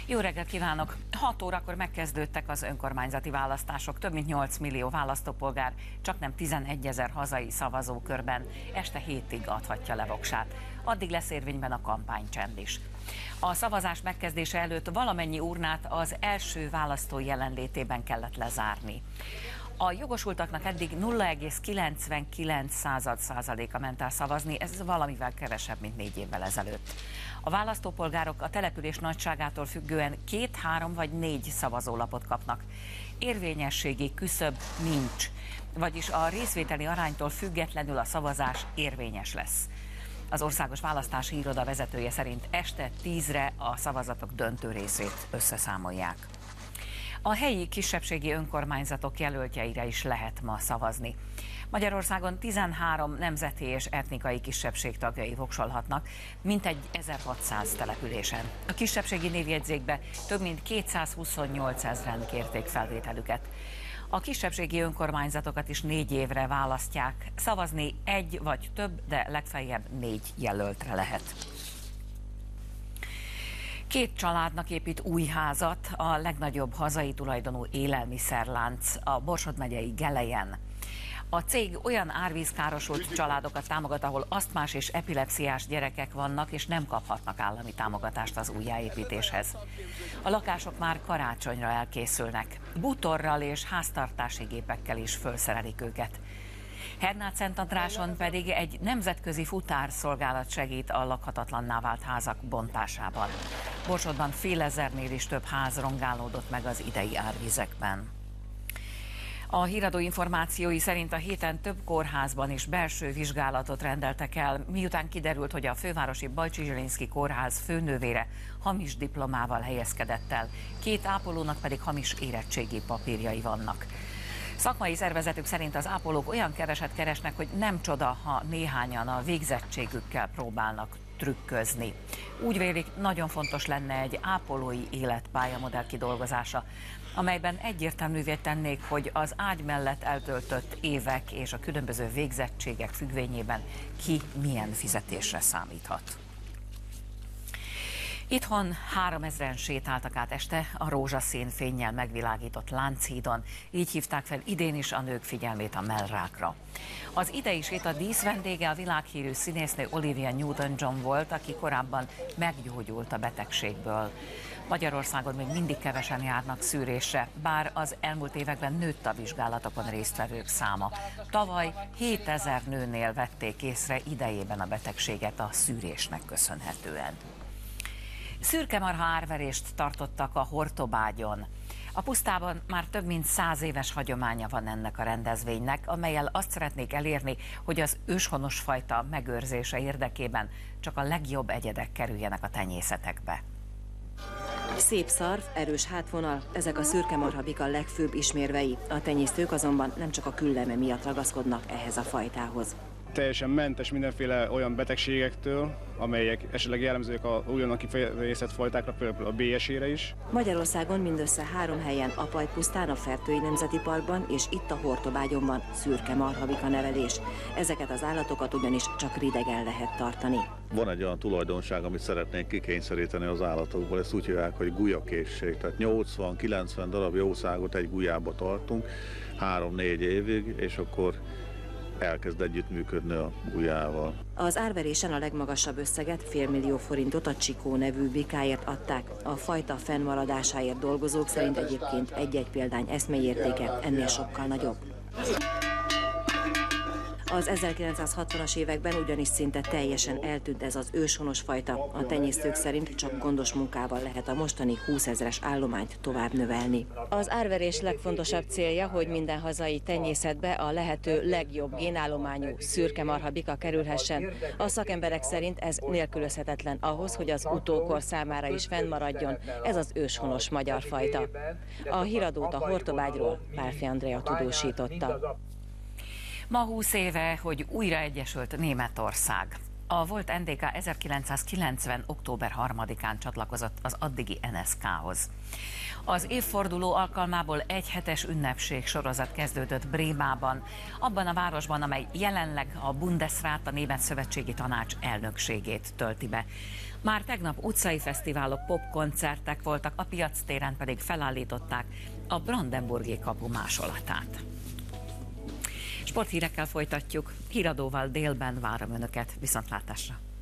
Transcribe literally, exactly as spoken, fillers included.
Jó reggelt kívánok! hat órakor megkezdődtek az önkormányzati választások. Több mint nyolc millió választópolgár csaknem tizenegyezer hazai szavazókörben este hétig adhatja le voksát. Addig lesz érvényben a kampánycsend is. A szavazás megkezdése előtt valamennyi urnát az első választó jelenlétében kellett lezárni. A jogosultaknak eddig nulla egész kilencvenkilenc százaléka ment el szavazni, ez valamivel kevesebb, mint négy évvel ezelőtt. A választópolgárok a település nagyságától függően két, három vagy négy szavazólapot kapnak. Érvényességi küszöb nincs, vagyis a részvételi aránytól függetlenül a szavazás érvényes lesz. Az Országos Választási Iroda vezetője szerint este tízre a szavazatok döntő részét összeszámolják. A helyi kisebbségi önkormányzatok jelöltjeire is lehet ma szavazni. Magyarországon tizenhárom nemzeti és etnikai kisebbség tagjai voksolhatnak, mintegy ezerhatszáz településen. A kisebbségi névjegyzékbe több mint kétszázhuszonnyolcezren kérték felvételüket. A kisebbségi önkormányzatokat is négy évre választják. Szavazni egy vagy több, de legfeljebb négy jelöltre lehet. Két családnak épít új házat a legnagyobb hazai tulajdonú élelmiszerlánc a Borsod megyei Gelejen. A cég olyan árvízkárosult családokat támogat, ahol asztmás és epilepsziás gyerekek vannak, és nem kaphatnak állami támogatást az újjáépítéshez. A lakások már karácsonyra elkészülnek. Bútorral és háztartási gépekkel is felszerelik őket. Hernát-Szentandráson pedig egy nemzetközi futárszolgálat segít a lakhatatlanná vált házak bontásában. Borsodban félezernél is több ház rongálódott meg az idei árvizekben. A híradó információi szerint a héten több kórházban is belső vizsgálatot rendeltek el, miután kiderült, hogy a fővárosi Bajcsy-Zsilinszky kórház főnővére hamis diplomával helyezkedett el, két ápolónak pedig hamis érettségi papírjai vannak. Szakmai szervezetük szerint az ápolók olyan keveset keresnek, hogy nem csoda, ha néhányan a végzettségükkel próbálnak trükközni. Úgy vélik, nagyon fontos lenne egy ápolói életpályamodell kidolgozása, amelyben egyértelművé tennék, hogy az ágy mellett eltöltött évek és a különböző végzettségek függvényében ki milyen fizetésre számíthat. Itthon háromezren sétáltak át este a rózsaszín fénnyel megvilágított Lánchídon, így hívták fel idén is a nők figyelmét a mellrákra. Az idei séta díszvendége a világhírű színésznő Olivia Newton-John volt, aki korábban meggyógyult a betegségből. Magyarországon még mindig kevesen járnak szűrésre, bár az elmúlt években nőtt a vizsgálatokon résztvevők száma. Tavaly hétezer nőnél vették észre idejében a betegséget a szűrésnek köszönhetően. Szürkemarha árverést tartottak a Hortobágyon. A pusztában már több mint száz éves hagyománya van ennek a rendezvénynek, amellyel azt szeretnék elérni, hogy az őshonos fajta megőrzése érdekében csak a legjobb egyedek kerüljenek a tenyészetekbe. Szép szarv, erős hátvonal, ezek a szürkemarhabika legfőbb ismérvei. A tenyésztők azonban nem csak a külleme miatt ragaszkodnak ehhez a fajtához. Teljesen mentes mindenféle olyan betegségektől, amelyek esetleg jellemzőek a újonnan kifejezett fajtákra, például a bélyesére is. Magyarországon mindössze három helyen, a Pajpusztán, a Fertői Nemzeti Parkban és itt a Hortobágyon van szürkemarhabika nevelés. Ezeket az állatokat ugyanis csak ridegen lehet tartani. Van egy olyan tulajdonság, amit szeretnénk kikényszeríteni az állatokból, ezt úgy hívják, hogy gulyakészség. Tehát nyolcvan-kilencven darab jószágot egy gulyába tartunk három-négy évig, és akkor elkezd együttműködni a gulyával. Az árverésen a legmagasabb összeget, félmillió forintot a Csikó nevű bikáért adták. A fajta fennmaradásáért dolgozók szerint egyébként egy-egy példány eszmélyértéke ennél sokkal nagyobb. Az ezerkilencszázhatvanas években ugyanis szinte teljesen eltűnt ez az őshonos fajta. A tenyésztők szerint csak gondos munkával lehet a mostani húszezres állományt tovább növelni. Az árverés legfontosabb célja, hogy minden hazai tenyészetbe a lehető legjobb génállományú szürkemarhabika kerülhessen. A szakemberek szerint ez nélkülözhetetlen ahhoz, hogy az utókor számára is fennmaradjon ez az őshonos magyar fajta. A híradót a Hortobágyról Pálfi Andrea tudósította. Ma húsz éve, hogy újra egyesült Németország. A volt en dé ká ezerkilencszázkilencven. október harmadikán csatlakozott az addigi en es ká-hoz. Az évforduló alkalmából egy hetes ünnepség sorozat kezdődött Brémában, abban a városban, amely jelenleg a Bundesrat, a Német Szövetségi Tanács elnökségét tölti be. Már tegnap utcai fesztiválok, popkoncertek voltak, a piactéren pedig felállították a Brandenburgi kapu másolatát. Sporthírekkel folytatjuk, híradóval délben várom Önöket, viszontlátásra!